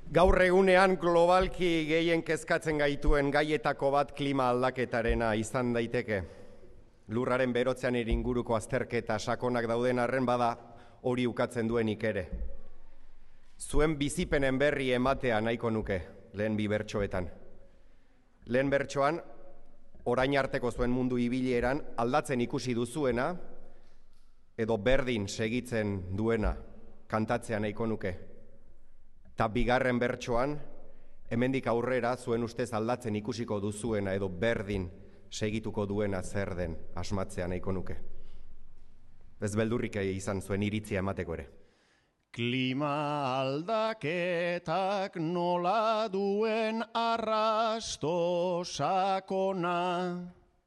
Gaur egunean globalki gehien kezkatzen gaituen gaietako bat klima aldaketarena izan daiteke. Lurraren berotzean inguruko azterketa sakonak dauden arren bada hori ukatzen duenik ere. Zuen bizipenen berri ematea nahiko nuke, lehen bi bertsoetan. Lehen bertsoan, orain arteko zuen mundu ibilieran aldatzen ikusi duzuena, edo berdin segitzen duena kantatzea nahiko nuke. Ta bigarren bertsoan, hemendik aurrera zuen ustez aldatzen ikusiko duzuena edo berdin segituko duena zer den asmatzea nahiko nuke. Ez beldurrik izan zuen iritzia emateko ere. Klima aldaketak nola duen arrasto sakona,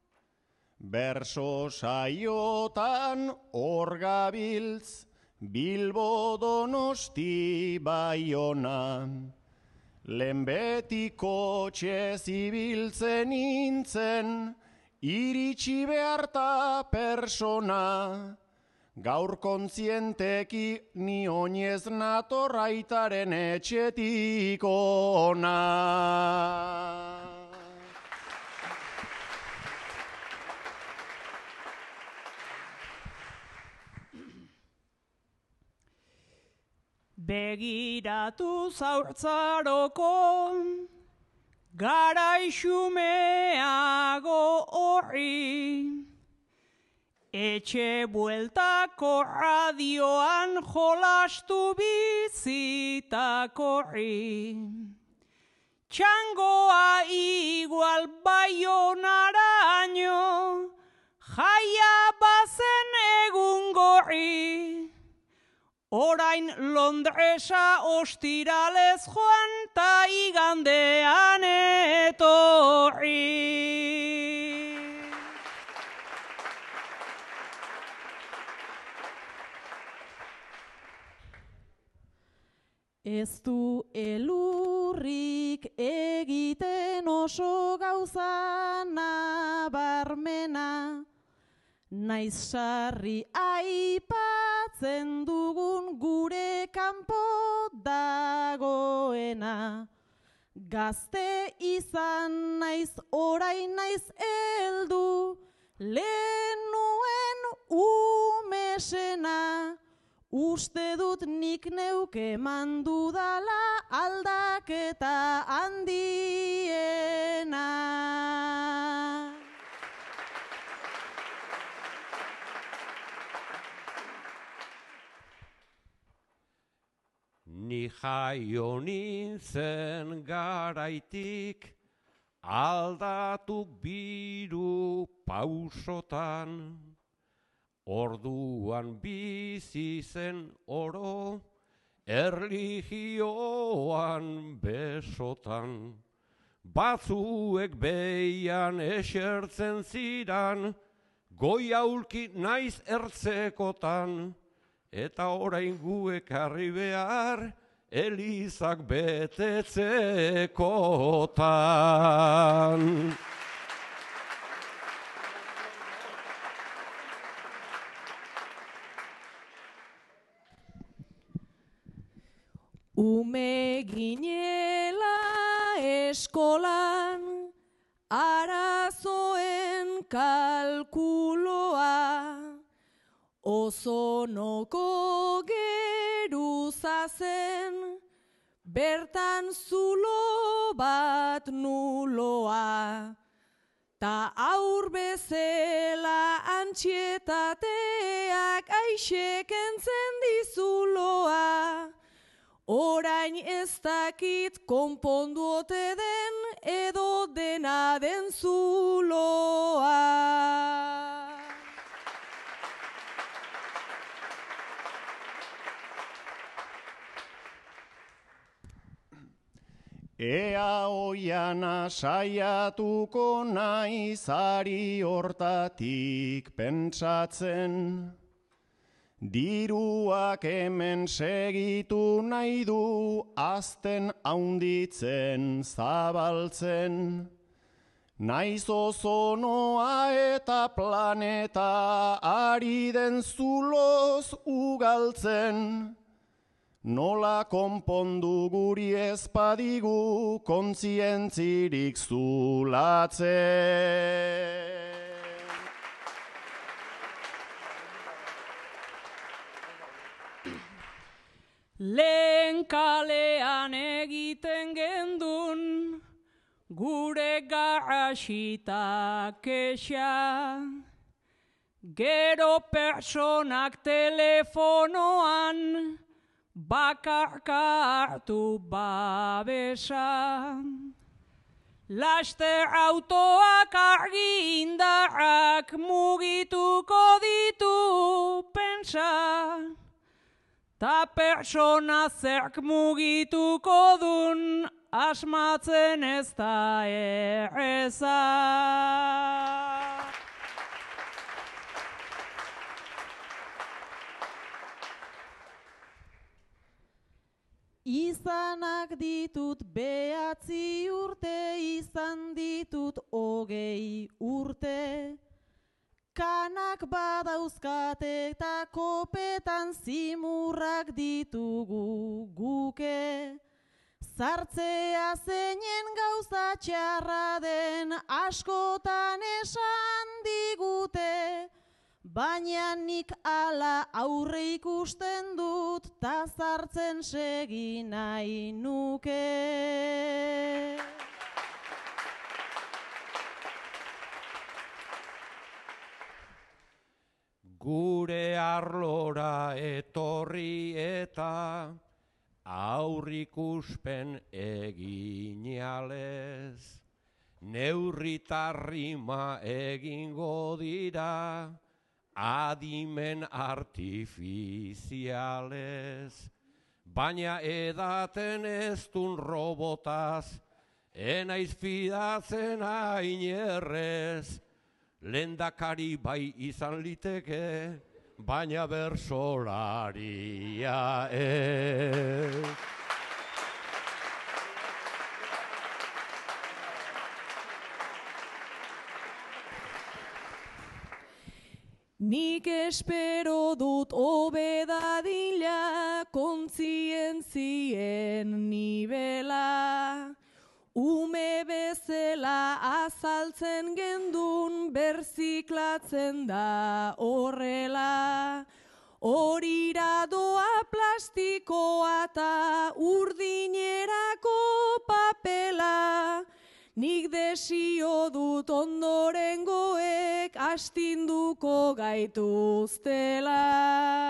berso saiotan hor gabiltz, Bilbo Donosti Baiona, lehen betiko txez ibiltzen nintzen, iritsi beharta persona, gaur kontzienteki ni oinez nator aitaren etxetik ona. Begiratu zaurtzaroko, garaixumeago horri, etxe bueltako radioan jolastu bizitako horri. Txangoa igual Baionaraino, jaia bazen egun gorri. Orain Londresa ostiralez joan ta igandean etorri. Ez du elurrik egiten oso gauza nabarmena, naiz sarri aipatzen dugun gure kanpo dagoena. Gazte izan naiz, orain naiz heldu, lehen nuen umesena. Uste dut nik neuke mandudala aldaketa handiena. Ni jaio nintzen garaitik, aldatu biru pausotan, orduan bizi zen oro, erlijioan besotan. Batzuek behian esertzen ziran, goi aulki naiz ertzekotan, eta orain guek harri behar, elizak betetzekotan. Ume ginela eskolan, arazoen kalkuloa, Ozonoko geruza zen, bertan zulo bat nuloa. Ta aur bezela antxietateak aixek entzen dizuloa. Orain ez dakit konpondu ote den edo dena den zuloa. Ea oiana saiatuko naiz ari hortatik pentsatzen, diruak hemen segitu nahi du azten haunditzen zabaltzen. Naiz ozonoa eta planeta ari den zuloz ugaltzen. nola konpondu guri ezpadigu kontzientzirik zulatzen. Lehen kalean egiten gendun, gure garrasita kexa. Gero personak telefonoan, bakarka hartu babesa. Laster autoak argi indarrak mugituko ditu pentsa. Ta persona zerk mugituko dun, asmatzen ez da erreza. Izanak ditut 9 urte, izan ditut 20 urte. Kanak badauzkate eta kopetan zimurrak ditugu guke. Zartzea zeinen gauza txarra den askotan esan digute. Baina nik ala aurre ikusten dut, ta zartzen segi nahi nuke. Gure arlora etorri eta aurrikuspen eginalez. Neurritarrima egingo dira, adimen artifizialez. Baina edaten ez dun robotaz, enaiz fidatzen ainerrez. Lehendakari bai izan liteke, baina bersolaria ez. Nik espero dut hobe dadila kontzientzien nibela. Ume bezala azaltzen gendun, berziklatzen da horrela. Horira doa plastikoa eta urdinerako papela. Nik desio dut ondorengoek astinduko gaituztela.